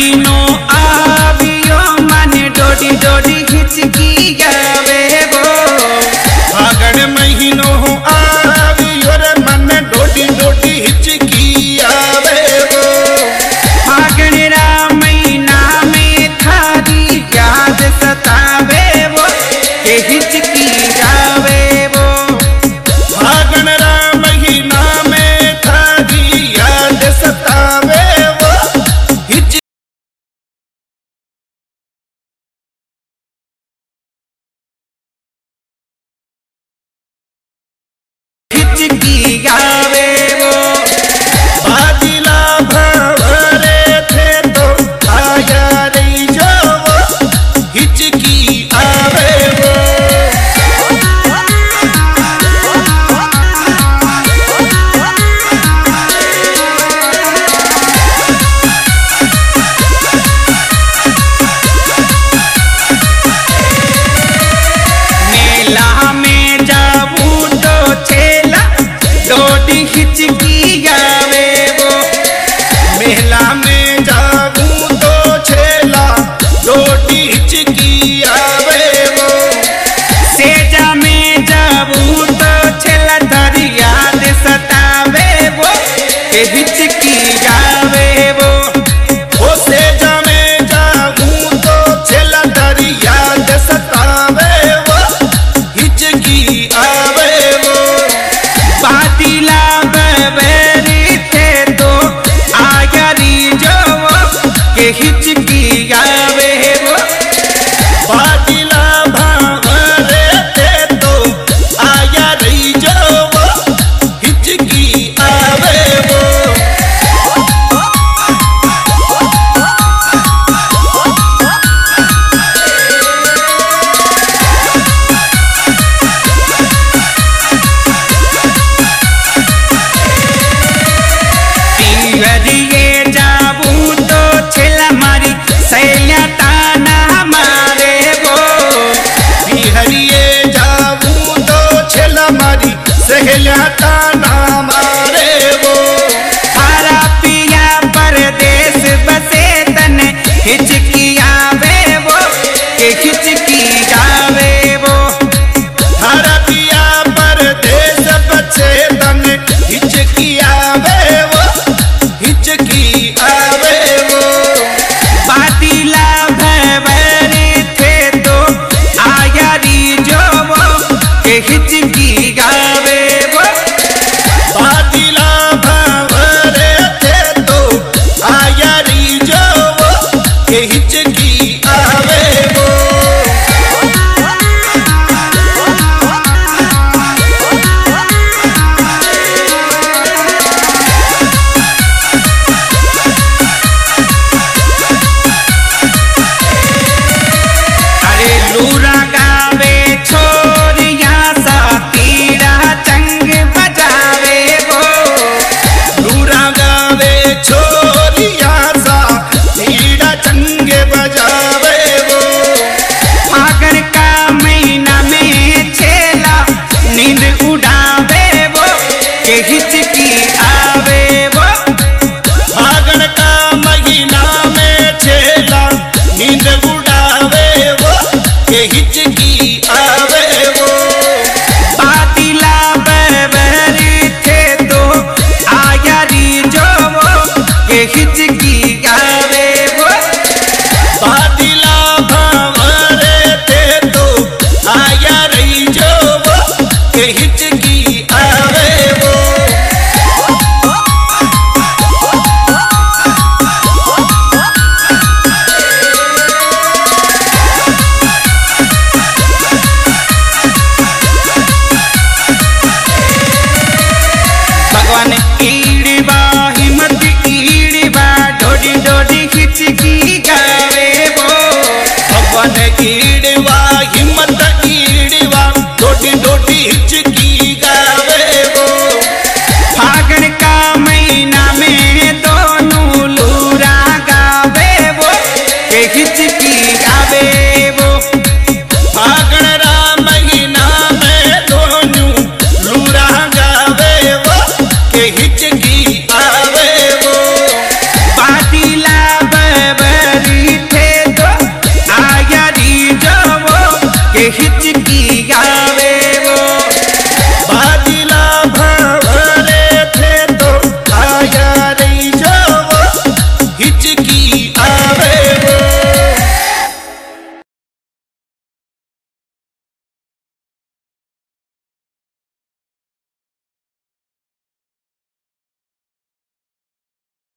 महीनो आवियो मन डोडी डोडी हिचकी गावे वो। फागण महीनो आवियो रे मन डोडी डोडी हिचकी आवे वो। फागण रा महीना में थारी याद सतावे वो के हिचकी गावे वो। फागण रा महीना में थारी याद सतावे वो। हिचकी गावे वो। बादिला भंवरे थे तो आया रही जो वो हिचकी आवे वो। मेला में जाबू तो छेला डोडी हिचकी गावे वो। मेला में जाऊं तो छेला डोडी हिचकी आवे वो। सेजा में जाबू तो छेला तारी याद सतावे वो के हिचकी